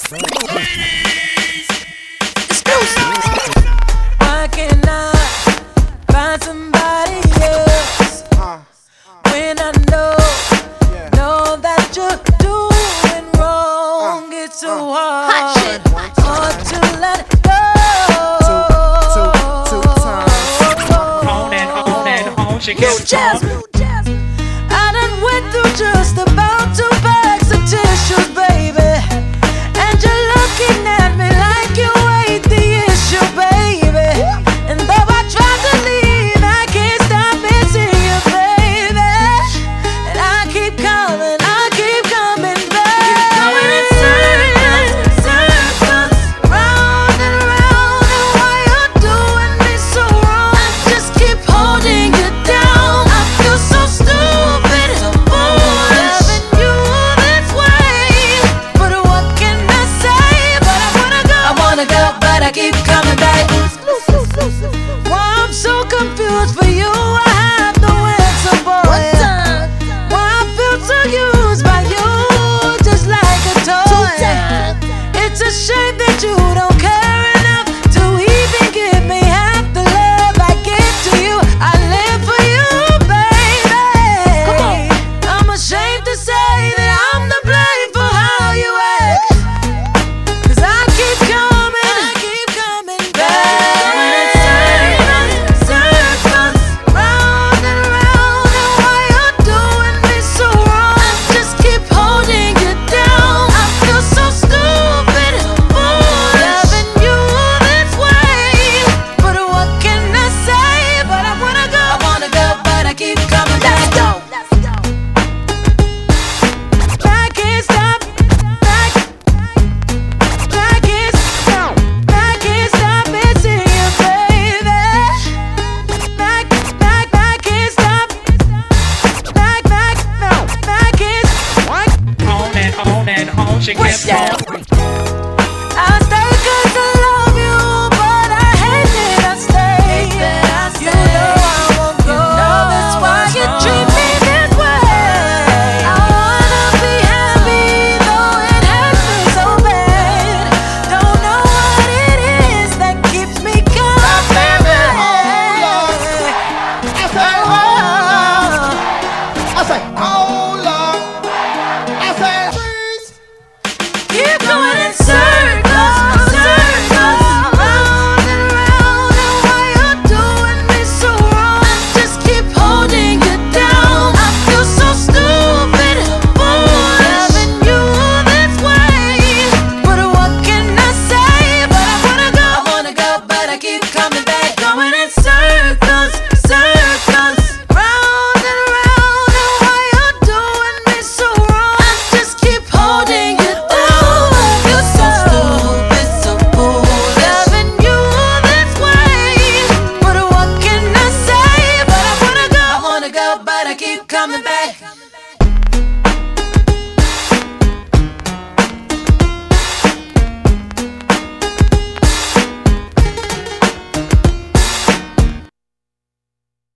Why can't I find somebody else when I know that you're doing wrong? It's so hard to let go. On and on, she kept on. I done went through just about 2 bags of tissues, baby, and you're looking at me like you ain't the issue, baby. And though I tried to leave, I can't stop missing you, baby. And I keep coming back. Going in circles, round and round. And why you're doing me so wrong? I just keep holding you down. I feel so stupid, loving you this way. But what can I say? But I wanna go, but I keep coming back. Why I'm so confused for you, I have no answer, boy. Why I feel so used by you, just like a toy. It's a shame that you don't care enough to even give me half the love I give to you. I live for you, baby. I'm ashamed to say that I'm to blame for how you act, 'cause I keep coming back. Circles, round and round. And why you're doing me so wrong? I just keep holding you down. I feel so stupid, loving you this way. But what can I say? But I wanna go, but I keep coming back. I can't stop, I can't stop missing you, baby. I can't stop, On and on, she kept on. I stay 'cause I love you, but I hate that I stay. You know I won't go. That's why you treat me this way. I wanna be happy, though it hurts me so bad. Don't know what it is that keeps me coming back. Keep going in circles, round and round. And why you're doing me so wrong? I just keep holding you down. I feel so stupid, loving you this way. But what can I say? But I wanna go, but I keep coming back. Going in circles, round and round. And why you're doing me so wrong? I just keep holding you down. I feel so stupid, so fool, loving you this way. But what can I say? But I wanna go, but I keep coming back.